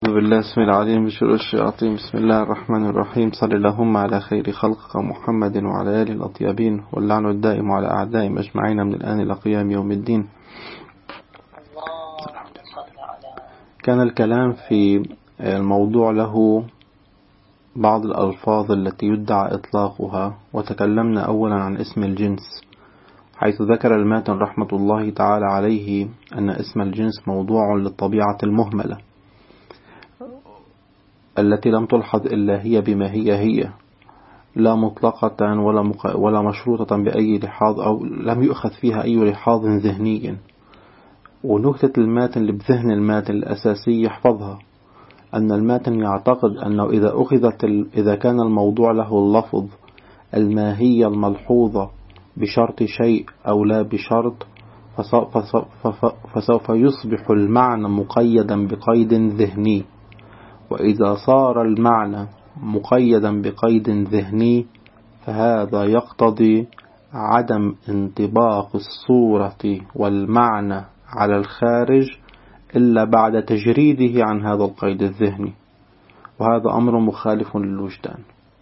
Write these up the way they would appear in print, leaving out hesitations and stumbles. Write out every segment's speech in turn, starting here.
أعوذ بالله السميع العليم من شرور الشياطين. بسم الله الرحمن الرحيم. صل اللهم على خير خلقك محمد وعلى آله الأطيبين، واللعن الدائم على أعدائهم أجمعين من الآن إلى قيام يوم الدين. كان الكلام في الموضوع له بعض الألفاظ التي يدعى إطلاقها، وتكلمنا أولا عن اسم الجنس، حيث ذكر الماتن رحمة الله تعالى عليه أن اسم الجنس موضوع للطبيعة المهملة التي لم تلحظ إلا هي بما هي لا مطلقة ولا مشروطة بأي لحاظ، أو لم يؤخذ فيها أي لحاظ ذهني. ونكتة الماتن اللي بذهن الماتن الأساسي يحفظها، أن الماتن يعتقد أنه إذا كان الموضوع له اللفظ الماهية الملحوظة بشرط شيء أو لا بشرط، فسوف يصبح المعنى مقيدا بقيد ذهني. وإذا صار المعنى مقيدا بقيد ذهني فهذا يقتضي عدم انطباق الصورة والمعنى على الخارج إلا بعد تجريده عن هذا القيد الذهني، وهذا أمر مخالف للوجدان.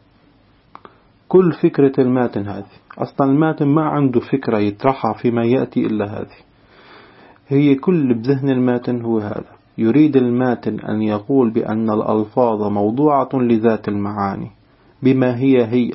كل فكرة الماتن هذه أصلا الماتن ما عنده فكرة يطرحها فيما يأتي إلا هذه، هي كل بذهن الماتن هو هذا. يريد الماتن أن يقول بأن الألفاظ موضوعة لذات المعاني بما هي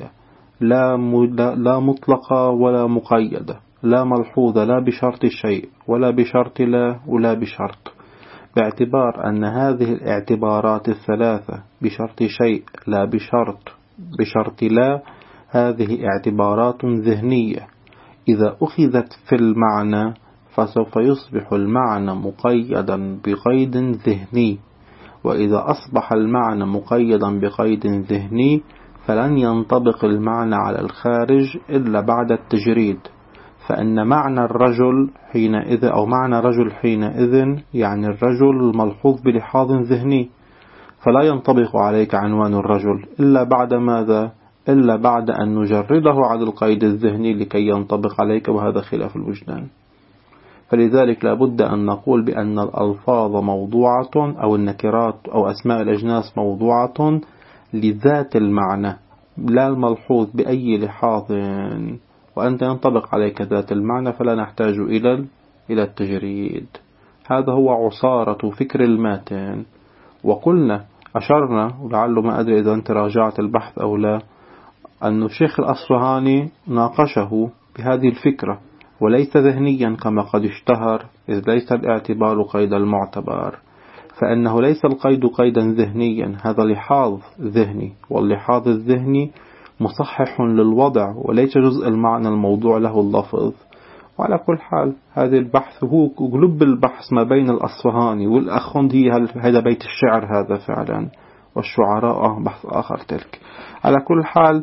لا مطلقة ولا مقيدة، لا ملحوظة لا بشرط شيء ولا بشرط لا ولا بشرط، باعتبار أن هذه الاعتبارات الثلاثة بشرط شيء لا بشرط لا، هذه اعتبارات ذهنية إذا أخذت في المعنى فسوف يصبح المعنى مقيدا بقيد ذهني، وإذا أصبح المعنى مقيدا بقيد ذهني فلن ينطبق المعنى على الخارج إلا بعد التجريد. فإن معنى الرجل حينئذ أو معنى رجل حينئذ يعني الرجل الملحوظ بلحاظ ذهني، فلا ينطبق عليك عنوان الرجل إلا بعد ماذا؟ إلا بعد أن نجرده على القيد الذهني لكي ينطبق عليك، وهذا خلاف الوجدان. فلذلك لابد أن نقول بأن الألفاظ موضوعة أو النكرات أو أسماء الأجناس موضوعة لذات المعنى لا الملحوظ بأي لحاظ، وأنت ينطبق عليك ذات المعنى فلا نحتاج إلى التجريد. هذا هو عصارة فكر الماتن. وقلنا أشرنا، ولعله ما أدري إذا أنت راجعت البحث أو لا، أن الشيخ الأصفهاني ناقشه بهذه الفكرة وليس ذهنيا كما قد اشتهر، إذ ليس الاعتبار قيد المعتبر، فإنه ليس القيد قيدا ذهنيا، هذا لحاظ ذهني، واللحاظ الذهني مصحح للوضع وليس جزء المعنى الموضوع له اللفظ. وعلى كل حال هذا البحث هو قلب البحث ما بين الأصفهاني والأخوندي، هذا بيت الشعر هذا فعلا، والشعراء بحث آخر تلك. على كل حال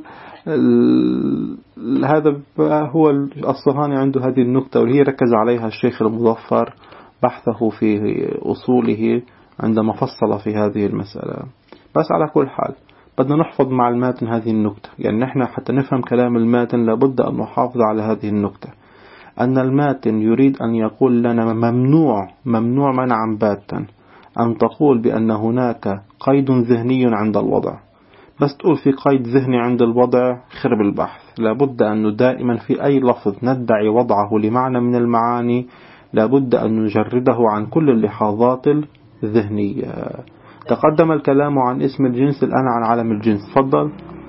هذا هو الأصفهاني عنده هذه النكتة، واللي هي ركز عليها الشيخ المظفر بحثه في أصوله عندما فصل في هذه المسألة. بس على كل حال بدنا نحفظ مع الماتن هذه النكتة، يعني نحن حتى نفهم كلام الماتن لابد أن نحافظ على هذه النكتة، أن الماتن يريد أن يقول لنا ممنوع منعا باتا أن تقول بأن هناك قيد ذهني عند الوضع. بس تقول في قيد ذهني عند الوضع خرب البحث. لابد أنه دائما في أي لفظ ندعي وضعه لمعنى من المعاني لابد أن نجرده عن كل اللحاظات الذهنية. تقدم الكلام عن اسم الجنس، الآن عن علم الجنس. تفضل.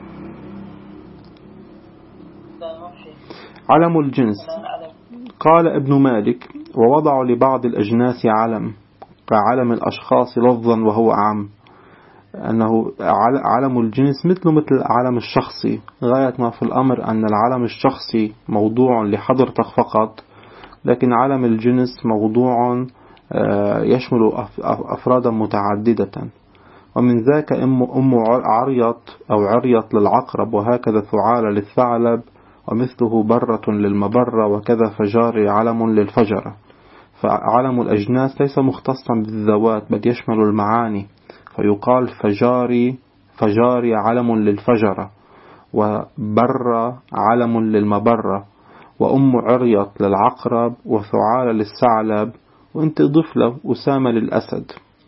علم الجنس قال ابن مالك: ووضعوا لبعض الأجناس علم كعلم الأشخاص لفظا وهو أعم، أنه علم الجنس مثل العلم الشخصي، غاية ما في الأمر أن العلم الشخصي موضوع لحضرتك فقط، لكن علم الجنس موضوع يشمل أفرادا متعددة. ومن ذاك أم عريط أو عريط للعقرب، وهكذا ثعالة للثعلب، ومثله برة للمبرة، وكذا فجاري علم للفجرة. فعلم الأجناس ليس مختصا بالذوات بل يشمل المعاني، فيقال فجاري علم للفجرة، وبر علم للمبرة، وأم عريط للعقرب، وثعالة للثعلب، وانت ضف له أسامة للأسد.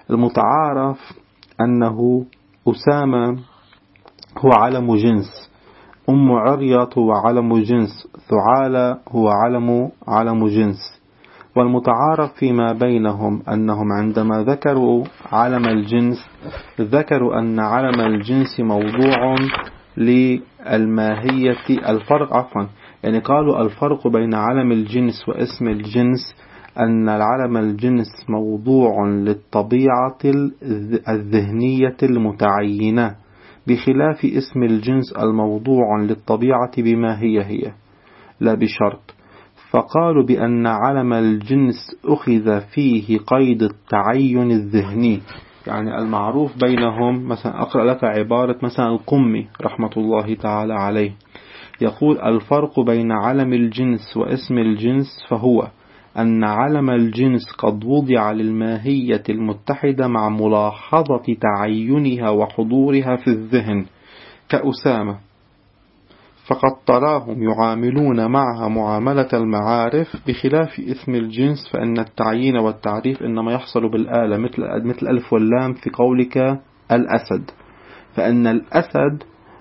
المتعارف أنه أسامة هو علم جنس، أم عرية هو علم جنس، ثعالة هو علم جنس. والمتعارف فيما بينهم أنهم عندما ذكروا علم الجنس ذكروا أن علم الجنس موضوع للماهية. يعني قالوا الفرق بين علم الجنس واسم الجنس أن العلم الجنس موضوع للطبيعة الذهنية المتعينة، بخلاف اسم الجنس الموضوع للطبيعة بما هي لا بشرط. فقالوا بأن علم الجنس أخذ فيه قيد التعين الذهني. يعني المعروف بينهم، مثلا أقرأ لك عبارة مثلا القمي رحمة الله تعالى عليه، يقول الفرق بين علم الجنس واسم الجنس فهو أن علم الجنس قد وضع للماهية المتحدة مع ملاحظة تعينها وحضورها في الذهن كأسامة، فقد تراهم يعاملون معها معاملة المعارف، بخلاف اسم الجنس فإن التعيين والتعريف إنما يحصل بالآلة مثل ألف واللام في قولك الأسد، فإن الأسد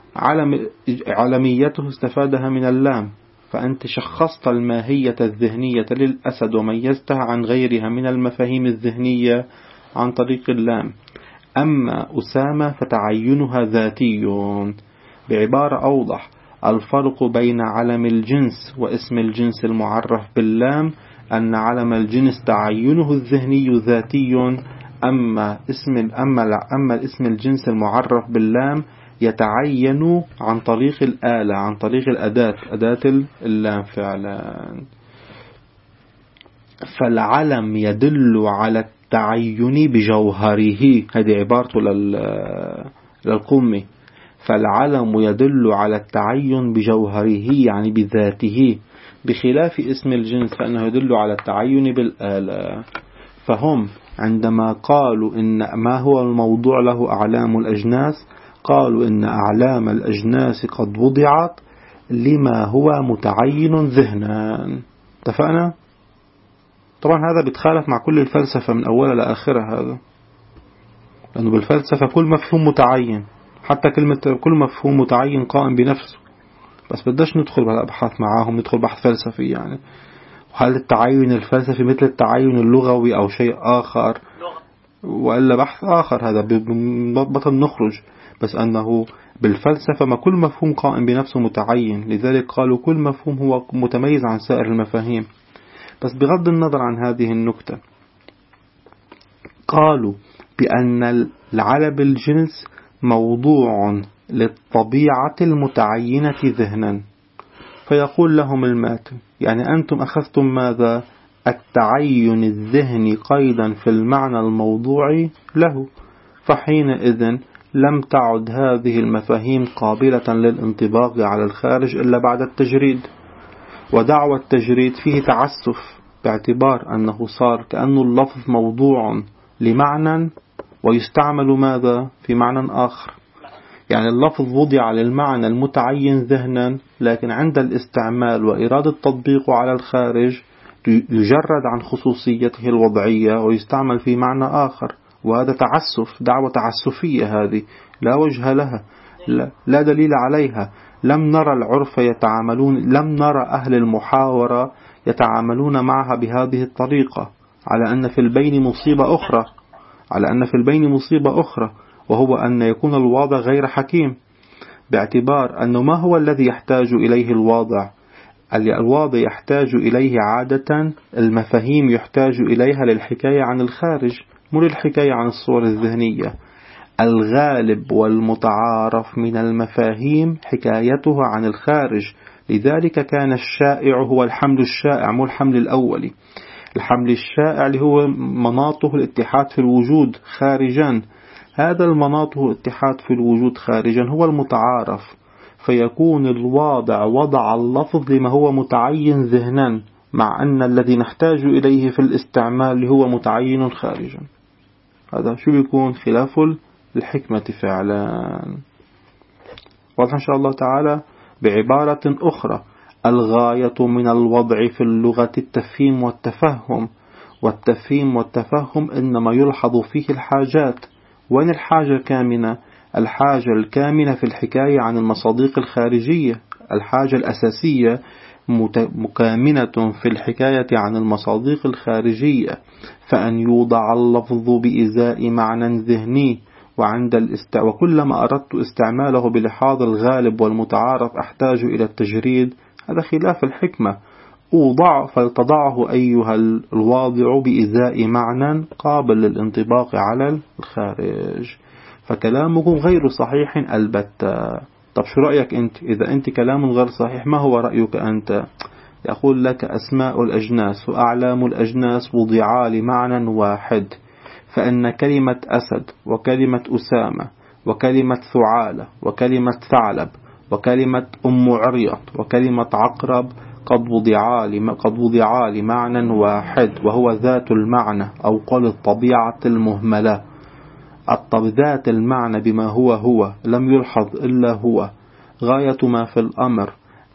علميته استفادها من اللام، فأنت شخصت الماهية الذهنية للأسد وميزتها عن غيرها من المفاهيم الذهنية عن طريق اللام. أما أسامة فتعينها ذاتي. بعبارة أوضح، الفرق بين علم الجنس واسم الجنس المعرف باللام أن علم الجنس تعينه الذهني ذاتي، أما اسم الجنس المعرف باللام يتعين عن طريق الآلة، عن طريق أداة اللام فعلا. فالعلم يدل على التعين بجوهره، هذه عبارته للقمي، فالعلم يدل على التعين بجوهره يعني بذاته، بخلاف اسم الجنس فإنه يدل على التعين بالآلة. فهم عندما قالوا إن ما هو الموضوع له أعلام الأجناس، قالوا إن أعلام الأجناس قد وضعت لما هو متعين ذهنا. اتفقنا؟ طبعا هذا بيتخالف مع كل الفلسفة من أولها لآخرها، هذا لأنه بالفلسفة كل مفهوم متعين، حتى كل مفهوم متعين قائم بنفسه، بس بداش ندخل بالأبحاث معاهم، ندخل بحث فلسفي يعني. وهل التعين الفلسفي مثل التعين اللغوي أو شيء آخر وإلا بحث آخر، هذا بطل نخرج. بس أنه بالفلسفة ما كل مفهوم قائم بنفسه متعين، لذلك قالوا كل مفهوم هو متميز عن سائر المفاهيم. بس بغض النظر عن هذه النكتة، قالوا بأن العلم الجنس موضوع للطبيعة المتعينة ذهنا. فيقول لهم الماتن يعني أنتم أخذتم ماذا؟ التعين الذهني قيدا في المعنى الموضوعي له، فحينئذ لم تعد هذه المفاهيم قابلة للانطباق على الخارج إلا بعد التجريد. ودعوى التجريد فيه تعسف، باعتبار أنه صار كأنه اللفظ موضوع لمعنى ويستعمل ماذا في معنى آخر. يعني اللفظ وضع للمعنى المتعين ذهنا، لكن عند الاستعمال وإرادة تطبيقه على الخارج يجرد عن خصوصيته الوضعية ويستعمل في معنى آخر. وهذا تعسف، دعوة تعسفية هذه لا وجه لها، لا دليل عليها. لم نرى العرف يتعاملون، لم نرى أهل المحاورة يتعاملون معها بهذه الطريقة، على أن في البين مصيبة أخرى، وهو أن يكون الواضع غير حكيم، باعتبار أنه ما هو الذي يحتاج إليه الواضع؟ الواضع يحتاج إليه عادة المفاهيم يحتاج إليها للحكاية عن الخارج، مو للحكاية عن الصور الذهنية. الغالب والمتعارف من المفاهيم حكايتها عن الخارج، لذلك كان الشائع هو الحمل الشائع مو الحمل الأولي. الحمل الشائع اللي هو مناطه الاتحاد في الوجود خارجا، هذا المناطه الاتحاد في الوجود خارجا هو المتعارف، فيكون الواضع وضع اللفظ لما هو متعين ذهنا، مع أن الذي نحتاج إليه في الاستعمال هو متعين خارجا. هذا شو بيكون خلاف الحكمة فعلا. واضح إن شاء الله تعالى. بعبارة أخرى، الغاية من الوضع في اللغة التفهيم والتفهم، والتفهيم والتفهم إنما يلحظ فيه الحاجات. وين الحاجة الكامنة؟ الحاجة الكامنة في الحكاية عن المصادق الخارجية. الحاجة الأساسية مكامنة في الحكاية عن المصادق الخارجية، فأن يوضع اللفظ بإزاء معنى ذهني وكلما أردت استعماله بلحاظ الغالب والمتعارف أحتاج إلى التجريد. هذا خلاف الحكمة. أوضع فلتضعه أيها الواضع بإزاء معنى قابل للانطباق على الخارج. فكلامكم غير صحيح البتة. طب شو رأيك أنت؟ إذا أنت كلام غير صحيح ما هو رأيك أنت؟ يقول لك أسماء الأجناس وأعلام الأجناس وضعا لمعنى واحد، فإن كلمة أسد وكلمة أسامة وكلمة ثعالة وكلمة ثعلب وكلمة أم عريط وكلمة عقرب قد وضعا لمعنى واحد، وهو ذات المعنى أو قل الطبيعة المهملة. ذات المعنى بما هو لم يلحظ إلا هو. غاية ما في الأمر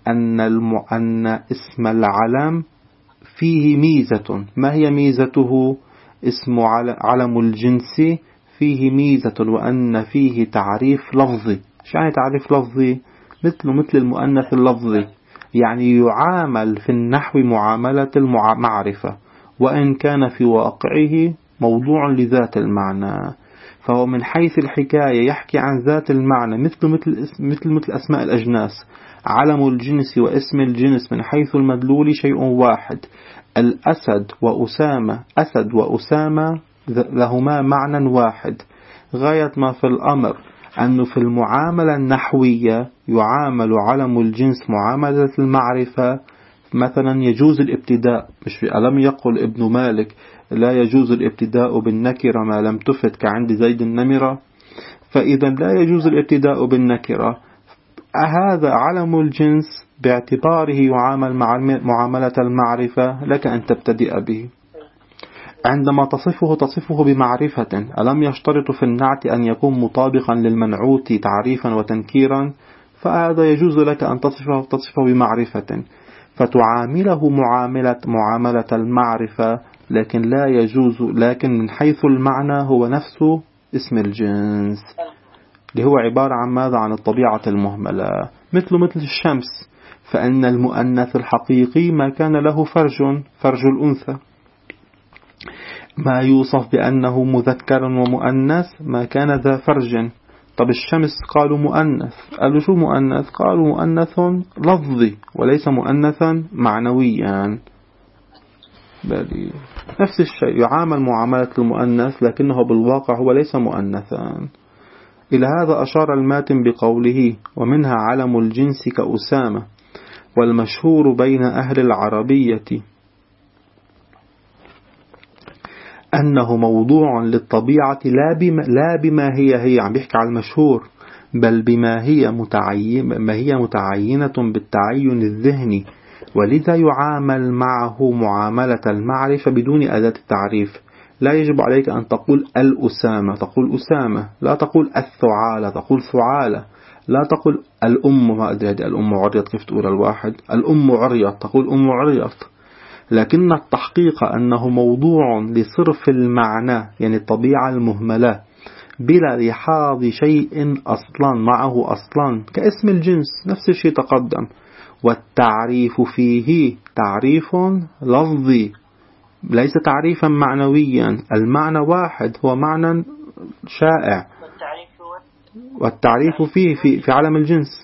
أن اسم العلم فيه ميزة. ما هي ميزته؟ اسم علم الجنس فيه ميزة، وأن فيه تعريف لفظي. شو يعني تعريف لفظي؟ مثل المؤنث اللفظي، يعني يعامل في النحو معاملة المعرفة، وإن كان في واقعه موضوع لذات المعنى. فهو من حيث الحكاية يحكي عن ذات المعنى مثل أسماء الأجناس. علم الجنس واسم الجنس من حيث المدلول شيء واحد. الأسد وأسامة، أسد وأسامة لهما معنى واحد. غاية ما في الأمر أنه في المعاملة النحوية يعامل علم الجنس معاملة المعرفة. مثلا يجوز الابتداء، مش ألم يقل ابن مالك لا يجوز الابتداء بالنكرة ما لم تفت كعند زيد النمرة؟ فإذا لا يجوز الابتداء بالنكرة، هذا علم الجنس باعتباره يعامل مع معاملة المعرفة، لك أن تبتدئ به. عندما تصفه بمعرفة، ألم يشترط في النعت أن يكون مطابقا للمنعوت تعريفا وتنكيرا؟ فهذا يجوز لك أن تصفه بمعرفة، فتعامله معاملة المعرفة، لكن من حيث المعنى هو نفسه اسم الجنس، اللي هو عبارة عن ماذا؟ عن الطبيعة المهملة. مثل الشمس، فإن المؤنث الحقيقي ما كان له فرج الأنثى. ما يوصف بأنه مذكر ومؤنث ما كان ذا فرج. طب الشمس قالوا مؤنث، قالوا شو مؤنث؟ قالوا مؤنث لفظي وليس مؤنثا معنويا. نفس الشيء، يعامل معاملة المؤنث لكنه بالواقع هو ليس مؤنثا. إلى هذا أشار الماتن بقوله: ومنها علم الجنس كأسامة. والمشهور بين أهل العربية أنه موضوع للطبيعة لا بما هي عم بيحكي على المشهور، بل بما هي متعينة بالتعين الذهني، ولذا يعامل معه معاملة المعرفة بدون أداة التعريف. لا يجب عليك أن تقول الأسامة، تقول أسامة. لا تقول الثعالة، تقول ثعالة. لا تقول الأم، ما أدري هذه الأم عريط كيف تقول الواحد، الأم عريط تقول أم عريط. لكن التحقيق أنه موضوع لصرف المعنى، يعني الطبيعة المهملة، بلا لحاظ شيء أصلا معه أصلا، كاسم الجنس نفس الشيء تقدم. والتعريف فيه تعريف لفظي ليس تعريفا معنويا. المعنى واحد، هو معنى شائع. والتعريف فيه في علم الجنس.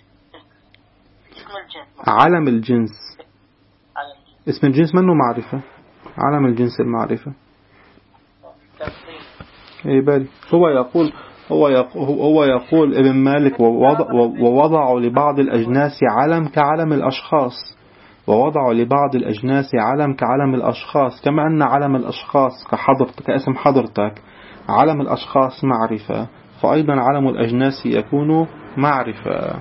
علم الجنس، اسم الجنس منه معرفة، علم الجنس المعرفة. اي بالي. هو يقول ابن مالك: ووضعوا لبعض الأجناس علم كعلم الأشخاص. ووضعوا لبعض الأجناس علم كعلم الأشخاص، كما أن علم الأشخاص كاسم حضرتك علم الأشخاص معرفة، فأيضا علم الأجناس يكون معرفة.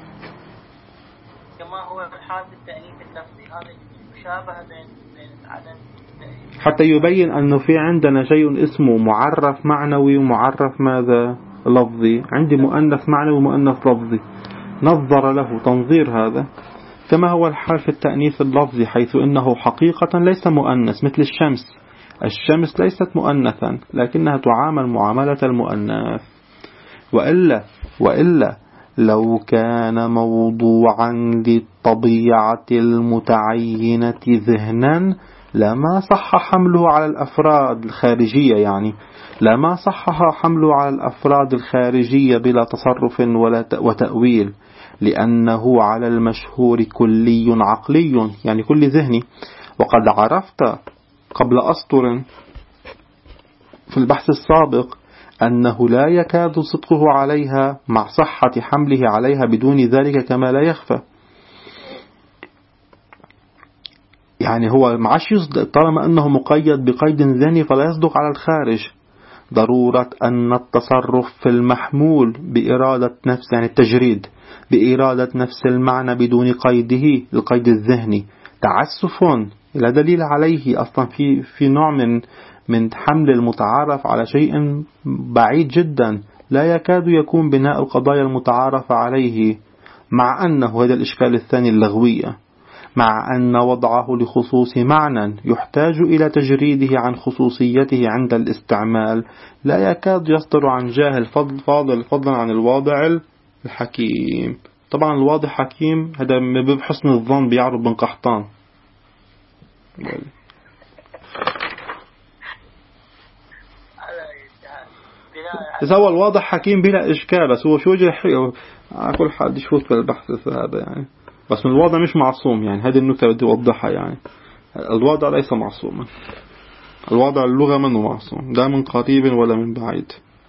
كما هو حال التأنيث اللفظي، هذا مشابه بين عدم حتى يبين أنه في عندنا شيء اسمه معرف معنوي ومعرف ماذا؟ لفظي. عندي مؤنث معنوي ومؤنث لفظي، نظر له تنظير هذا. كما هو الحال في التأنيث اللفظي، حيث إنه حقيقة ليس مؤنث مثل الشمس. الشمس ليست مؤنثا لكنها تعامل معاملة المؤنث. وإلا لو كان موضوعا للطبيعة المتعينة ذهنا لما صح حمله على الأفراد الخارجية، يعني لما صح حمله على الأفراد الخارجية بلا تصرف وتأويل، لأنه على المشهور كلي عقلي، يعني كل ذهني. وقد عرفت قبل أسطر في البحث السابق أنه لا يكاد صدقه عليها مع صحة حمله عليها بدون ذلك كما لا يخفى. يعني هو معاش يصدق طالما أنه مقيد بقيد ذهني فلا يصدق على الخارج. ضرورة أن التصرف في المحمول بإرادة نفس، يعني التجريد بإرادة نفس المعنى بدون قيده القيد الذهني تعسف لا دليل عليه أصلا في نوع من حمل المتعارف على شيء بعيد جدا لا يكاد يكون بناء القضايا المتعارف عليه، مع أنه هذا الإشكال الثاني اللغوية، مع أن وضعه لخصوص معنى يحتاج إلى تجريده عن خصوصيته عند الاستعمال لا يكاد يصدر عن جاهل فضلا عن الواضع الحكيم. طبعا الواضع حكيم هذا بحسن الظن بيعرف بن قحطان. إذا هو الواضح حكيم بلا إشكال، بس هو شو على كل حد يشوف بالبحث هذا يعني. بس من الواضع مش معصوم، يعني هذه النكتة بدي أوضحها. يعني الواضع ليس معصوما، الواضع اللغة منه معصوم لا من قريب ولا من بعيد.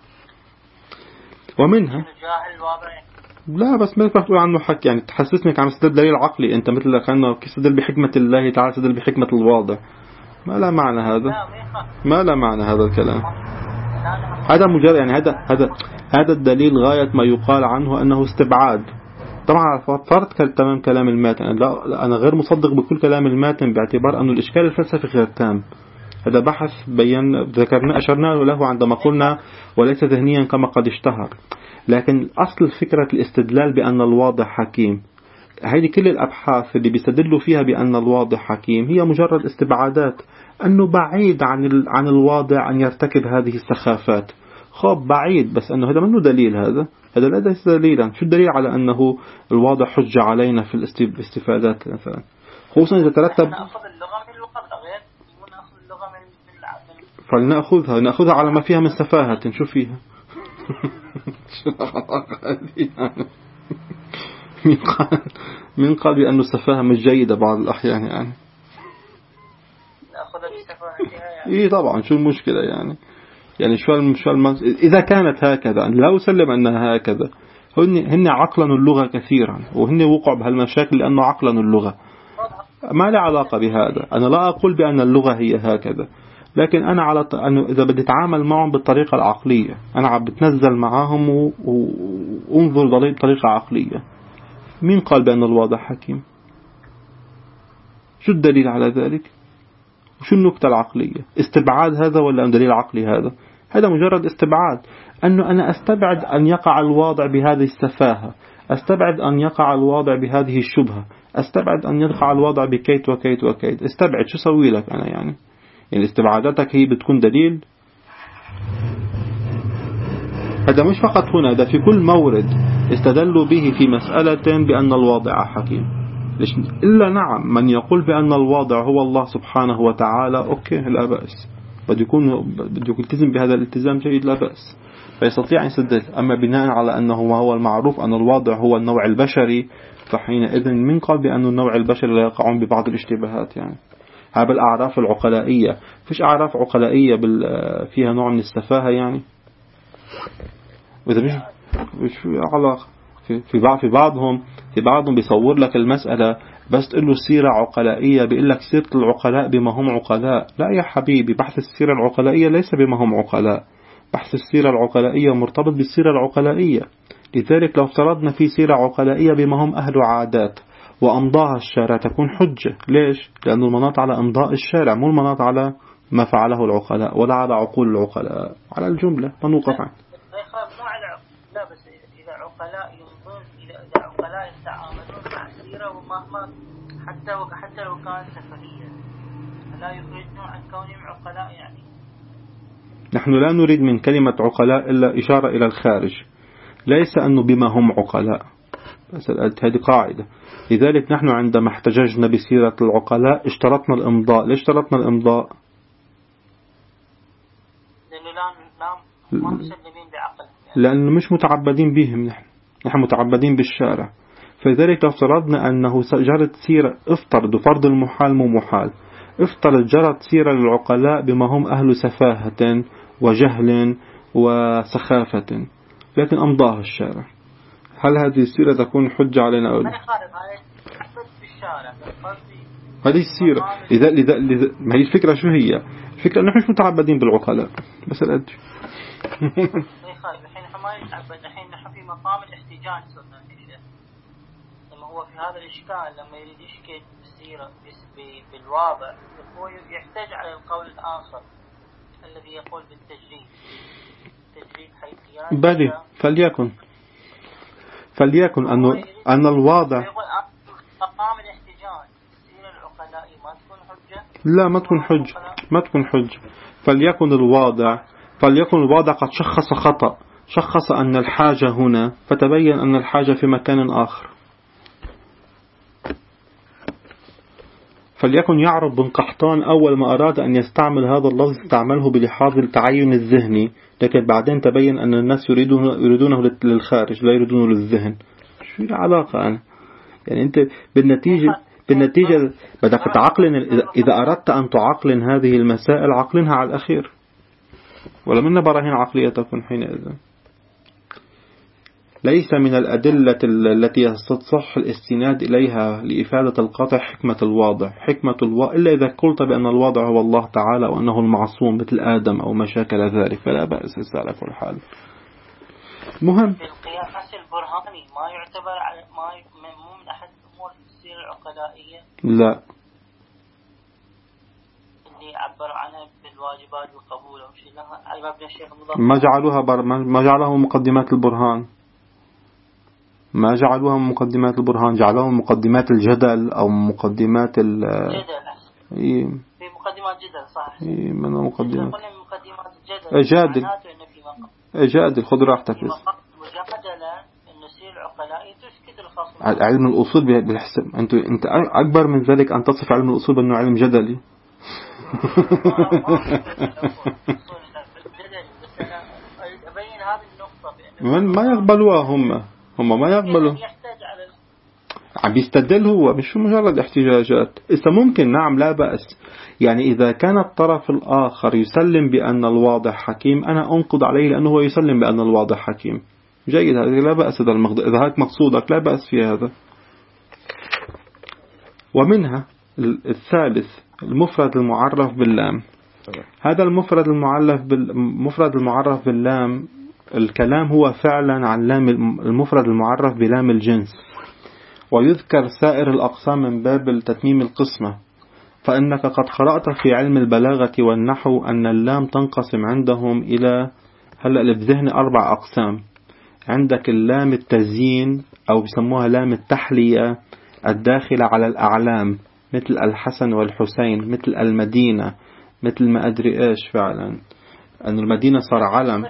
ومنها لا بس ما تقول عنه حكي، يعني تحسسني عم تستدل دليل عقلي أنت مثل كأنه تستدل بحكمة الله تعالى تستدل بحكمة الواضع. ما لا معنى هذا، ما لا معنى هذا الكلام. هذا مجرد يعني هذا الدليل غاية ما يقال عنه أنه استبعاد. طبعا فرض تمام كلام الماتن، لا أنا غير مصدق بكل كلام الماتن باعتبار أن الإشكال الفلسفي غير تام. هذا بحث ذكرنا أشرنا له عندما قلنا وليس ذهنيا كما قد اشتهر. لكن أصل فكرة الاستدلال بأن الواضح حكيم، هذه كل الأبحاث اللي بيستدلوا فيها بأن الواضح حكيم هي مجرد استبعادات، أنه بعيد عن الواضع أن يرتكب هذه السخافات. خب بعيد، بس أنه هذا منه دليل. هذا ليس دليلا. شو الدليل على أنه الواضح حجة علينا في الاستفادات مثلا، خصوصا إذا ترتب. فلنأخذها على ما فيها من سفاهة. نشوف فيها من قال بأن السفاهة مش جيدة بعض الأحيان يعني. إيه طبعا شو المشكلة يعني شو إذا كانت هكذا لا أسلم أنها هكذا. هن عقلن اللغة كثيرا وهن وقعوا بهالمشاكل لأنه عقلن اللغة، ما له علاقة بهذا. أنا لا أقول بأن اللغة هي هكذا، لكن أنا أنه إذا بدي أتعامل معهم بالطريقة العقلية أنا بتنزل معهم وانظر بطريقة عقلية. مين قال بأن الواضح حكيم؟ شو الدليل على ذلك؟ وشو النكتة العقلية؟ استبعاد هذا ولا دليل عقلي؟ هذا مجرد استبعاد. أنه أنا أستبعد أن يقع الواضع بهذه السفاهة، أستبعد أن يقع الواضع بهذه الشبهة، أستبعد أن يقع الواضع بكيت وكيت وكيت. استبعد. شو سوي لك أنا يعني استبعاداتك هي بتكون دليل. هذا مش فقط هنا، هذا في كل مورد استدلوا به في مسألة بأن الواضع حكيم. ليش إلا نعم من يقول بأن الواضع هو الله سبحانه وتعالى، أوكي لا بأس، بده يلتزم بهذا الالتزام جيد لا بأس، فيستطيع أن يستدل. أما بناء على أنه ما هو المعروف أن الواضع هو النوع البشري، فحينئذ من قال بأن النوع البشري لا يقعون ببعض الاشتباهات. يعني هذا الأعراف العقلائية، فيش أعراف عقلائية فيها نوع من السفاهة يعني. وإذا مش في علاقة في بعضهم بيصور لك المسألة بس تقول له سيرة عقلائية، بيقول لك سيرة العقلاء بما هم عقلاء. لا يا حبيبي، بحث السيرة العقلائية ليس بما هم عقلاء، بحث السيرة العقلائية مرتبط بالسيرة العقلائية. لذلك لو افترضنا في سيرة عقلائية بما هم أهل عادات وأمضاها الشارع تكون حجة. ليش؟ لأن المناط على أمضاء الشارع، مو المناط على ما فعله العقلاء ولا على عقول العقلاء، على الجملة فنوقف عنه. لا بس إذا عقلاء ينظرون إذا عقلاء يتعاملون مع السيرة ومهما حتى لو كانت سفرية، لا يخرجون عن كونهم عقلاء يعني. نحن لا نريد من كلمة عقلاء إلا إشارة إلى الخارج، ليس أنه بما هم عقلاء، بس هذه قاعدة. لذلك نحن عندما احتججنا بسيرة العقلاء اشترطنا الإمضاء. ليش اشترطنا الإمضاء؟ ما مسلمين بعقل يعني. لأنه مش متعبدين بهم، نحن متعبدين بالشارع. فلذلك لو افترضنا أنه جرت سيرة، افترضوا فرض المحال مو محال، افترض جرت سيرة للعقلاء بما هم أهل سفاهة وجهل وسخافة، لكن أمضاها الشارع، هل هذه السيرة تكون حجة علينا أو لا؟ هذه السيرة لذا ما هي الفكرة شو هي؟ الفكرة أنه نحن مش متعبدين بالعقلاء بس الأدري. الحين ما يتعبد، الحين نحن في مقام الاحتجاج صرنا الشيخ. لما هو في هذا الإشكال لما يريد يشكل بالسيرة بالواضع هو يحتاج على القول الآخر الذي يقول بالتجريد. تجريد حيث بلي فليكن أن الواضع مقام الاحتجاج السيرة العقلائي ما تكون حجة. لا ما تكون حجة. فليكن الواضع قد شخص خطأ، شخص أن الحاجة هنا فتبين أن الحاجة في مكان آخر. فليكن يعرف بن قحطان أول ما أراد أن يستعمل هذا اللفظ استعمله بلحاظ التعين الذهني، لكن بعدين تبين أن الناس يريدونه للخارج لا يريدونه للذهن. شو العلاقة أنا؟ يعني أنت بالنتيجة بدك تعقلن، إذا أردت أن تعقلن هذه المسائل عقلنها على الأخير، ولا من براهين عقلية تكون حينئذ. ليس من الأدلة التي يصح الاستناد إليها لإفادة القطع حكمة الواضع، إلا إذا قلت بأن الواضع هو الله تعالى وأنه المعصوم مثل آدم أو ما شاكل ذلك فلا بأس على كل حال. مهم القياس البرهاني ما يعتبر مو من أحد أمور السيرة العقلائية؟ لا، اللي عبر عنها بالواجبات والقبول أو شيء لها ابن الشيخ ما جعلوها مقدمات البرهان، ما جعلوها مقدمات البرهان، جعلوها مقدمات الجدل أو مقدمات الجدل. إيه. في مقدمات جدل صح. إيه من مقدمات. مقدمات الجدل. أجادل خذ راحتك. مجادلة إنه سير العقلاء تسكت الخصم. علم الأصول بالحسب. أنت أكبر من ذلك أن تصف علم الأصول بأنه علم جدلي. من ما يقبلوها هم ما يقبلوا. عم بيستدل هو مش مجرد احتجاجات. إذا ممكن نعم لا بأس، يعني إذا كان الطرف الآخر يسلم بأن الواضح حكيم أنا أنقض عليه لأنه هو يسلم بأن الواضح حكيم، جيد، هذا لا بأس، إذا هيك مقصودك لا بأس في هذا. ومنها الثالث المفرد المعرف باللام. هذا المفرد المعرف باللام الكلام هو فعلا عن لام المفرد المعرف بلام الجنس، ويذكر سائر الأقسام من باب تتميم القسمة. فإنك قد قرأت في علم البلاغة والنحو أن اللام تنقسم عندهم إلى هلأ بذهن 4 أقسام. عندك اللام التزيين أو بسموها لام التحلية الداخلة على الأعلام مثل الحسن والحسين، مثل المدينة، مثل ما أدري إيش، فعلا أن المدينة صار علم.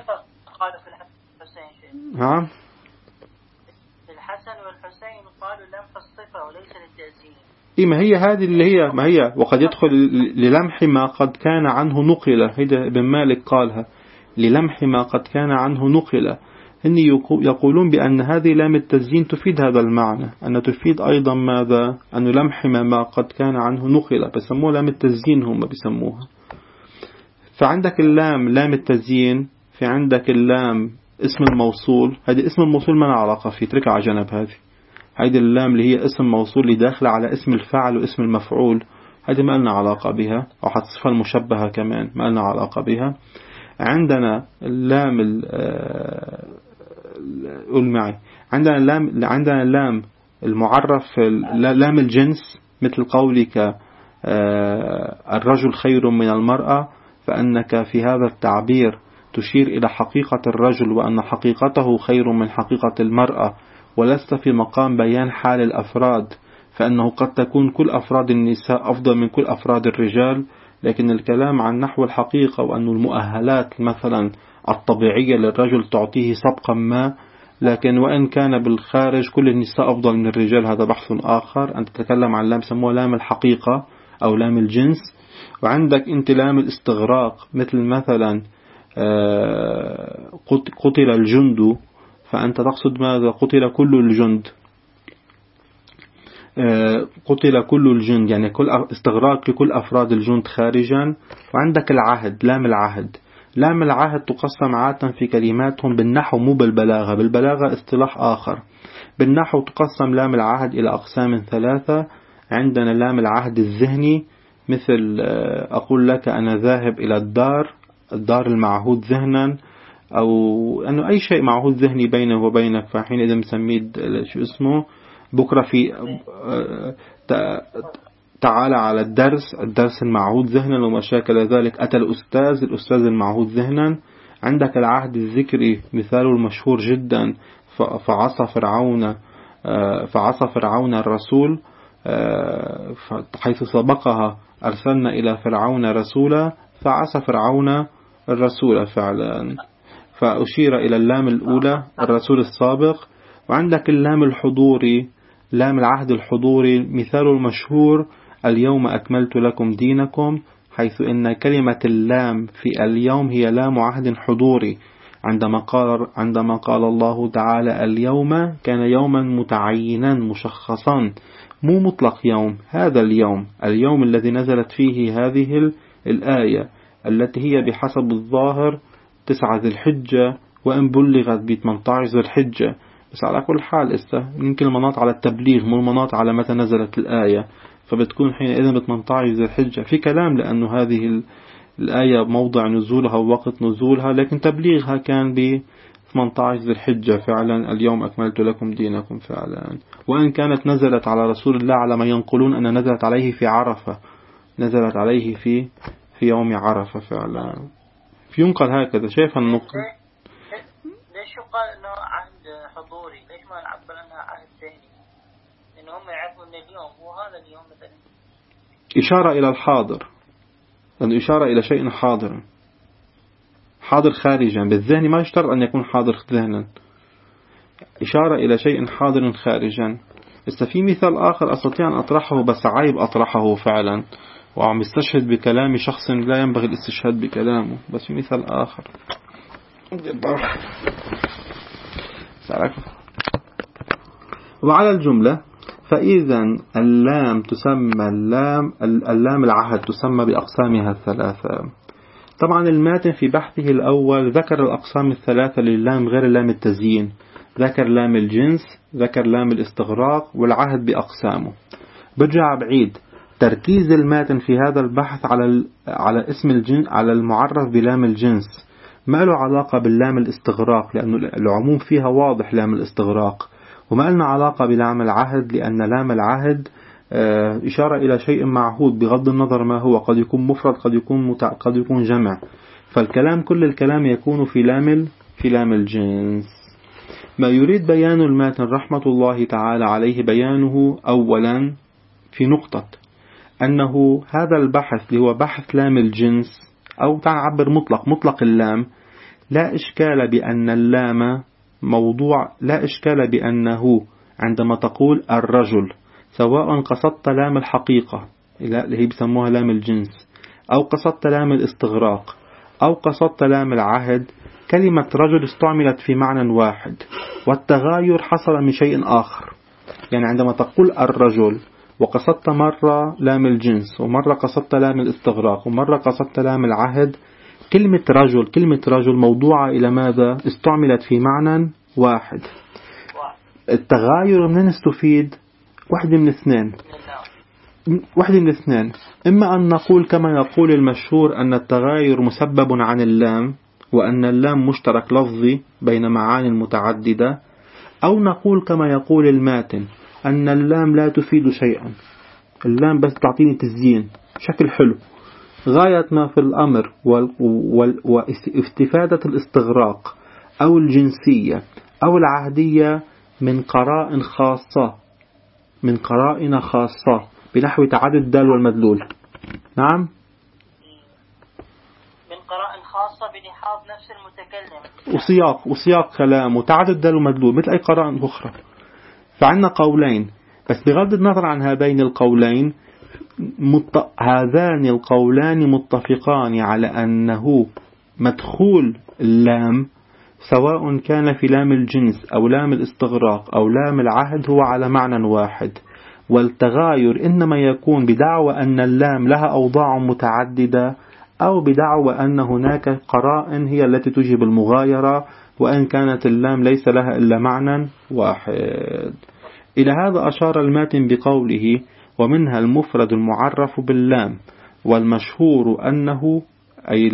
نعم الحسن والحسين قالوا لمح الصفة وليس للتأثير. إيه ما هي هذه اللي هي ما هي وقد يدخل للمح ما قد كان عنه نقلة. هذا ابن مالك قالها للمح ما قد كان عنه نقلة. إن يقولون بأن هذه لام التزيين تفيد هذا المعنى، أن تفيد أيضا ماذا؟ أن لمح ما قد كان عنه نقلة، بيسموها لام التزيين هم بيسموها. فعندك اللام لام التزيين، في عندك اللام اسم الموصول. هذه اسم الموصول ما لها علاقة فيه، تركها على جنب. هذه اللام اللي هي اسم موصول اللي داخلة على اسم الفاعل واسم المفعول، هذه ما لنا علاقة بها، أو حتى الصفة المشبهة كمان ما لنا علاقة بها. عندنا اللام قول معي، عندنا اللام المعرف لام الجنس مثل قولك الرجل خير من المرأة، فأنك في هذا التعبير تشير إلى حقيقة الرجل وأن حقيقته خير من حقيقة المرأة، ولست في مقام بيان حال الأفراد، فأنه قد تكون كل أفراد النساء أفضل من كل أفراد الرجال، لكن الكلام عن نحو الحقيقة وأن المؤهلات مثلا الطبيعية للرجل تعطيه سبقا ما، لكن وإن كان بالخارج كل النساء أفضل من الرجال هذا بحث آخر. أنت تتكلم عن لام سموه لام الحقيقة أو لام الجنس. وعندك أنت لام الاستغراق، مثلا قتل الجند، فأنت تقصد ماذا؟ قتل كل الجند، قتل كل الجند يعني كل استغراق لكل أفراد الجند خارجا. وعندك العهد، لام العهد. لام العهد تقسم عادة في كلماتهم بالنحو مو بالبلاغة، بالبلاغة اصطلاح آخر. بالنحو تقسم لام العهد إلى أقسام ثلاثة. عندنا لام العهد الذهني، مثل أقول لك أنا ذاهب إلى الدار المعهود ذهنا، أو أنه أي شيء معهود ذهني بينه وبينك، فحين إذا مسميه شو اسمه بكرة في تعالى على الدرس المعهود ذهنا وما شاكل ذلك. أتى الأستاذ المعهود ذهنا. عندك العهد الذكري مثاله المشهور جدا، فعصى فرعون الرسول، حيث سبقها أرسلنا إلى فرعون رسولا فعصى فرعون الرسول فعلا، فأشير إلى اللام الأولى الرسول السابق. وعندك اللام الحضوري، لام العهد الحضوري مثال المشهور اليوم أكملت لكم دينكم، حيث إن كلمة اللام في اليوم هي لام عهد حضوري. عندما قال الله تعالى اليوم كان يوما متعينا مشخصا، مو مطلق يوم، هذا اليوم الذي نزلت فيه هذه الآية التي هي بحسب الظاهر 9 ذي الحجة، وإن بلغت ب 18 ذي الحجة. بس على كل حال يمكن المناط على التبليغ مو المناط على متى نزلت الآية، فبتكون حينئذ ب 18 ذي الحجة في كلام، لأنه هذه الآية موضع نزولها ووقت نزولها، لكن تبليغها كان ب 18 ذي الحجة فعلا، اليوم أكملت لكم دينكم فعلا. وإن كانت نزلت على رسول الله على ما ينقلون أن نزلت عليه في عرفة، نزلت عليه في يوم عرفة فعلا، ينقل هكذا. شايف النقل؟ ليش يقال أنه عهد حضوري؟ ليش ما نعبر أنها عهد ذهني؟ لأن هم يعرفون أن اليوم هو هذا اليوم مثلا. إشارة إلى الحاضر، لأنه إشارة إلى شيء حاضر خارجا، بالذهن ما يشترط أن يكون حاضر ذهنا، إشارة إلى شيء حاضر خارجا. بس في مثال آخر أستطيع أن أطرحه، بس عيب أطرحه فعلا وعم يستشهد بكلام شخص لا ينبغي الاستشهاد بكلامه، بس في مثال آخر. وعلى الجملة فإذا اللام تسمى اللام العهد تسمى بأقسامها الثلاثة. طبعا الماتن في بحثه الأول ذكر الأقسام الثلاثة للام غير لام التزيين، ذكر لام الجنس، ذكر لام الاستغراق، والعهد بأقسامه. برجع بعيد، تركيز الماتن في هذا البحث على اسم الجنس، على المعرف بلام الجنس، ما له علاقة باللام الاستغراق لأنه العموم فيها واضح لام الاستغراق، وما لنا علاقة بلام العهد لأن لام العهد إشارة إلى شيء معهود بغض النظر ما هو، قد يكون مفرد قد يكون جمع، فالكلام كل الكلام يكون في لام الجنس. ما يريد بيان الماتن رحمة الله تعالى عليه بيانه أولا في نقطة أنه هذا البحث اللي هو بحث لام الجنس، أو تعبر مطلق اللام، لا إشكال بأن اللام موضوع، لا إشكال بأنه عندما تقول الرجل سواء قصدت لام الحقيقة اللي هي بسموها لام الجنس، أو قصدت لام الاستغراق، أو قصدت لام العهد، كلمة رجل استعملت في معنى واحد، والتغاير حصل من شيء آخر. يعني عندما تقول الرجل وقصدت مرة لام الجنس، ومرة قصدت لام الاستغراق، ومرة قصدت لام العهد، كلمة رجل موضوعة إلى ماذا؟ استعملت في معنى واحد. التغاير من نستفيد؟ واحدة من اثنين، إما أن نقول كما يقول المشهور أن التغاير مسبب عن اللام، وأن اللام مشترك لفظي بين معاني متعددة، أو نقول كما يقول الماتن أن اللام لا تفيد شيئا، اللام بس تعطيني تزيين شكل حلو. غاية ما في الأمر واستفادة الاستغراق أو الجنسية أو العهدية من قرائن خاصة بنحو تعدد الدال والمدلول. نعم، بلحاظ نفس المتكلم وسياق كلام وتعدد دال ومدلول مثل أي قراءة أخرى. فعندنا قولين، بس بغض النظر عن هذين القولين هذان القولان متفقان على أنه مدخول اللام سواء كان في لام الجنس أو لام الاستغراق أو لام العهد هو على معنى واحد، والتغاير إنما يكون بدعوى أن اللام لها أوضاع متعددة أو بدعوى أن هناك قرائن هي التي تجيب المغايرة، وأن كانت اللام ليس لها إلا معنى واحد. إلى هذا أشار الماتن بقوله ومنها المفرد المعرف باللام، والمشهور أنه أي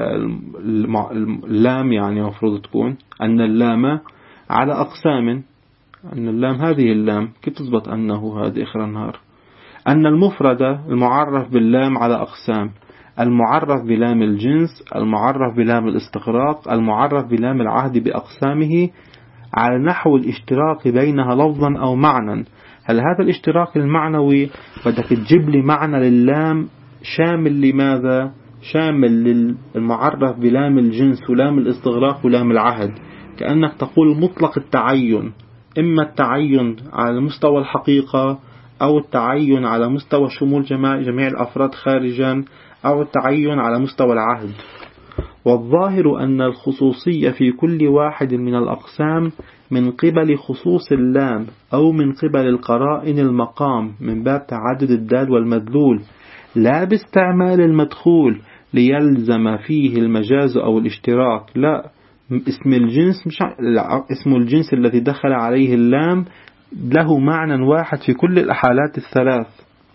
اللام يعني مفروض تكون أن اللام على أقسام، أن اللام هذه اللام كيف تضبط أنه هذه آخر النهار، أن المفرد المعرف باللام على أقسام: المعرف بلام الجنس، المعرف بلام الاستغراق، المعرف بلام العهد بأقسامه على نحو الاشتراك بينها لفظا أو معنى. هل هذا الاشتراك المعنوي بدك تجيب لي معنى لللام شامل لماذا؟ شامل للمعرف بلام الجنس ولام الاستغراق ولام العهد، كأنك تقول مطلق التعين، إما التعين على مستوى الحقيقة أو التعين على مستوى شمول جميع الأفراد خارجا أو التعين على مستوى العهد. والظاهر أن الخصوصية في كل واحد من الأقسام من قبل خصوص اللام أو من قبل القرائن المقام من باب تعدد الدال والمدلول، لا باستعمال المدخول ليلزم فيه المجاز أو الاشتراك، لا، اسم الجنس الذي دخل عليه اللام له معنى واحد في كل الأحالات الثلاث،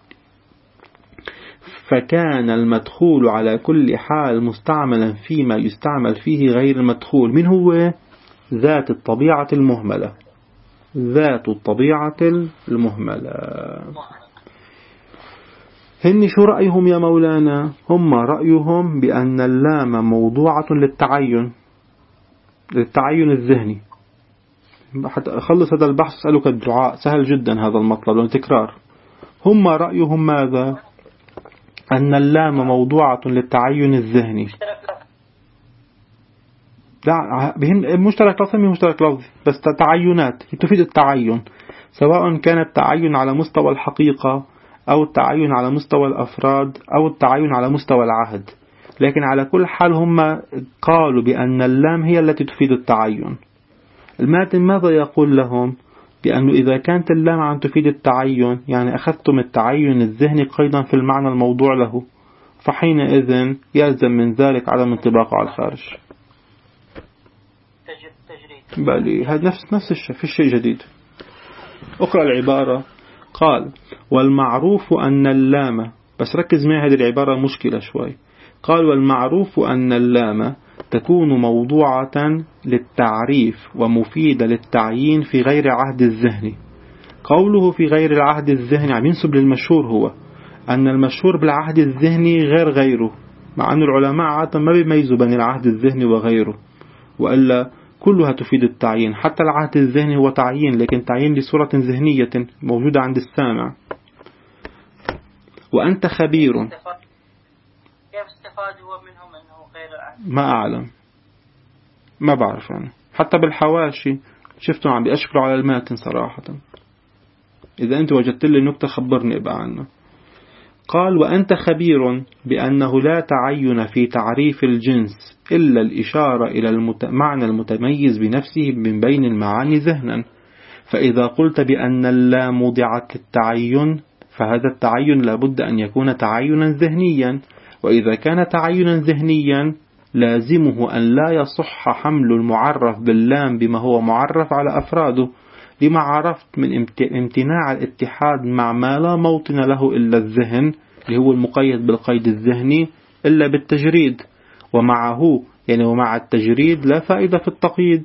فكان المدخول على كل حال مستعملا فيما يستعمل فيه غير المدخول. من هو؟ ذات الطبيعة المهملة، ذات الطبيعة المهملة. هن شو رأيهم يا مولانا؟ هم رأيهم بأن اللام موضوعة للتعين الذهني. حتى أخلص هذا البحث أسألك الدعاء، سهل جدا هذا المطلب لأنه تكرار. هم رأيهم ماذا؟ أن اللام موضوعة للتعين الذهني. لا، بهم مشترك لفظي مشترك لفظي، بس تعينات تفيد التعين، سواء كان التعين على مستوى الحقيقة أو التعين على مستوى الأفراد أو التعين على مستوى العهد، لكن على كل حال هم قالوا بأن اللام هي التي تفيد التعين. الماتن ماذا يقول لهم؟ بأنه إذا كانت اللام عم تفيد التعين يعني أخذتم التعين الذهني قيدا في المعنى الموضوع له، فحينئذ يلزم من ذلك عدم انطباقه على الخارج. بل هذا نفس الشيء، في شيء جديد. أقرأ العبارة. قال والمعروف أن اللام، بس ركز معي هذه العبارة مشكلة شوي. قال والمعروف أن اللام تكون موضوعة للتعريف ومفيدة للتعيين في غير عهد الذهني. قوله في غير العهد الذهني عم ينسب للمشهور، هو أن المشهور بالعهد الذهني غير غيره، مع أن العلماء عادة ما بيميزوا بين العهد الذهني وغيره، وإلا كلها تفيد التعيين. حتى العهد الذهني هو تعيين، لكن تعيين لصورة ذهنية موجودة عند السامع. وأنت خبير. كيف استفاد هو منهم أنه غير العهد؟ ما أعلم، ما بعرف أنا. حتى بالحواشي شفتوا عم بيأشكلوا على الماتن صراحة. إذا أنت وجدت لي نكتة خبرني بقى عنه. قال وأنت خبير بأنه لا تعين في تعريف الجنس إلا الإشارة إلى المعنى المتميز بنفسه من بين المعاني ذهنا، فإذا قلت بأن اللام وضعت للتعين فهذا التعين لابد أن يكون تعينا ذهنيا، وإذا كان تعينا ذهنيا لازمه أن لا يصح حمل المعرف باللام بما هو معرف على أفراده، لما عرفت من امتناع الاتحاد مع ما لا موطن له إلا الذهن اللي هو المقيد بالقيد الذهني إلا بالتجريد، ومعه يعني ومع التجريد لا فائدة في التقييد،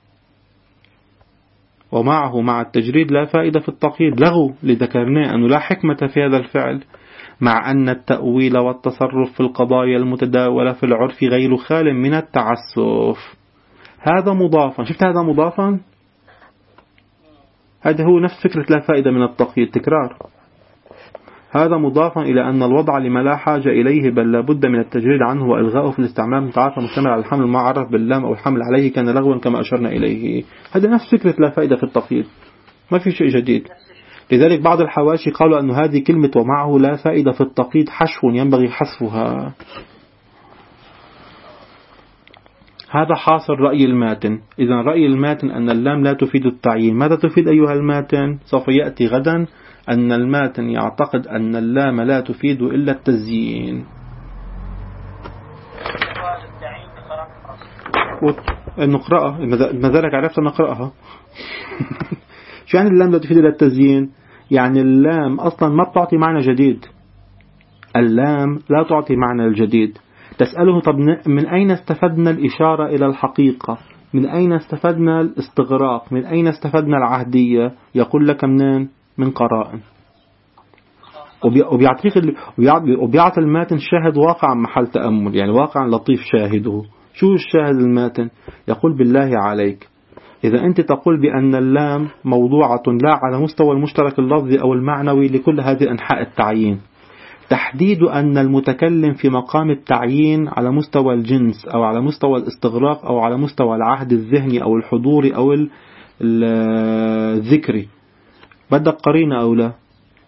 ومعه مع التجريد لا فائدة في التقييد، لغو لذكرناه أنه لا حكمة في هذا الفعل، مع أن التأويل والتصرف في القضايا المتداولة في العرف غير خال من التعسف. هذا مضافا، شفت هذا مضافا؟ هذا هو نفس فكرة لا فائدة من التقييد، تكرار. هذا مضافا إلى أن الوضع لما لا حاجة إليه بل لا بد من التجريد عنه وإلغاؤه في الاستعمال متعارف مشتمل على الحمل المعرف باللام أو الحمل عليه كان لغوا كما أشرنا إليه. هذا نفس فكرة لا فائدة في التقييد، ما في شيء جديد. لذلك بعض الحواشي قالوا أن هذه كلمة ومعه لا فائدة في التقييد حشو ينبغي حذفها. هذا حاصل رأي الماتن. إذا رأي الماتن أن اللام لا تفيد التعيين. ماذا تفيد أيها الماتن؟ سوف يأتي غدا أن الماتن يعتقد أن اللام لا تفيد إلا التزيين. نقرأها، ما ذلك عرفت نقرأها. شو يعني اللام لا تفيد إلا التزيين؟ يعني اللام أصلا ما بتعطي معنى جديد. اللام لا تعطي معنى الجديد. تسأله طب من أين استفدنا الإشارة إلى الحقيقة؟ من أين استفدنا الاستغراق؟ من أين استفدنا العهدية؟ يقول لك منين؟ من قرائن. وبيعطي الماتن شاهد واقع محل تأمل، يعني واقع لطيف شاهده. شو الشاهد الماتن؟ يقول بالله عليك إذا أنت تقول بأن اللام موضوعة لا على مستوى المشترك اللفظي أو المعنوي لكل هذه أنحاء التعيين، تحديد أن المتكلم في مقام التعيين على مستوى الجنس أو على مستوى الاستغراق أو على مستوى العهد الذهني أو الحضوري أو الذكري، بدك قرينة أو لا؟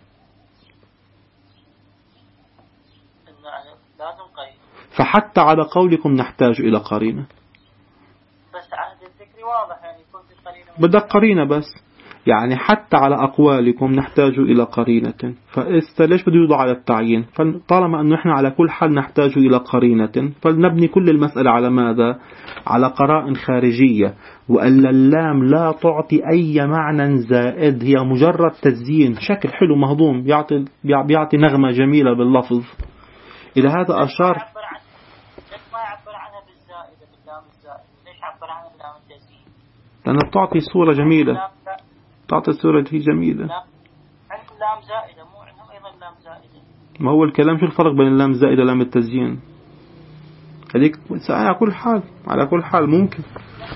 فحتى على قولكم نحتاج إلى قرينة. بس عهد الذكري واضح يعني يكون في قرينة. بدك قرينة بس، يعني حتى على أقوالكم نحتاج إلى قرينة. فليش بده يوضع على التعيين؟ فطالما أنه إحنا على كل حال نحتاج إلى قرينة فلنبني كل المسألة على ماذا؟ على قرائن خارجية. وأن اللام لا تعطي أي معنى زائد، هي مجرد تزيين، شكل حلو مهضوم بيعطي نغمة جميلة باللفظ. إلى هذا أشار. ليش ما يعبر عنها بالزائدة باللام الزائدة؟ ليش يعبر عنها باللام التزيين؟ لأنها بتعطي صورة جميلة، تعطي الصورة هي جميلة. عندهم لام زائدة، مو عندهم أيضا لام زائدة. ما هو الكلام شو الفرق بين اللام الزائدة ولام التزيين؟ هذيك على كل حال ممكن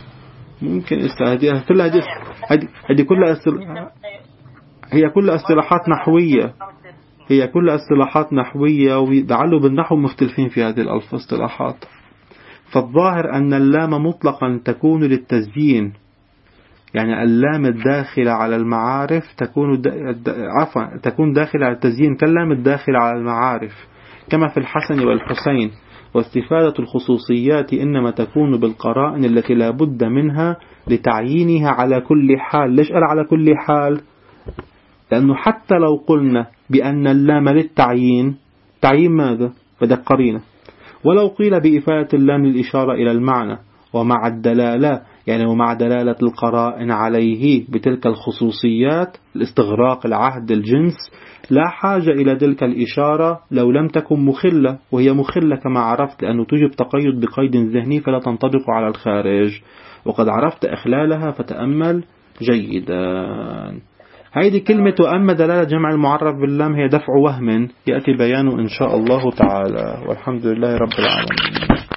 هذه كلها هي كلها اصطلاحات نحوية. هي كلها اصطلاحات نحوية، ولعله بالنحو مختلفين في هذه الاصطلاحات. فالظاهر أن اللام مطلقا تكون للتزيين، يعني اللام الداخلة على المعارف تكون داخلة على التزيين كاللام الداخلة على المعارف، كما في الحسن والحسين. واستفادة الخصوصيات إنما تكون بالقرائن التي لا بد منها لتعيينها على كل حال. ليش قال على كل حال؟ لأنه حتى لو قلنا بأن اللام للتعيين، تعيين ماذا؟ بدك قرينة. ولو قيل بإفادة اللام للإشارة إلى المعنى ومع الدلالة، يعني ومع دلالة القرائن عليه بتلك الخصوصيات، الاستغراق، العهد، الجنس، لا حاجة إلى تلك الإشارة لو لم تكن مخلة. وهي مخلة كما عرفت لأنه توجب تقيد بقيد ذهني فلا تنطبق على الخارج، وقد عرفت إخلالها فتأمل جيدا. هذه كلمة وأما دلالة جمع المعرف باللام هي دفع وهم، يأتي بيانه إن شاء الله تعالى، والحمد لله رب العالمين.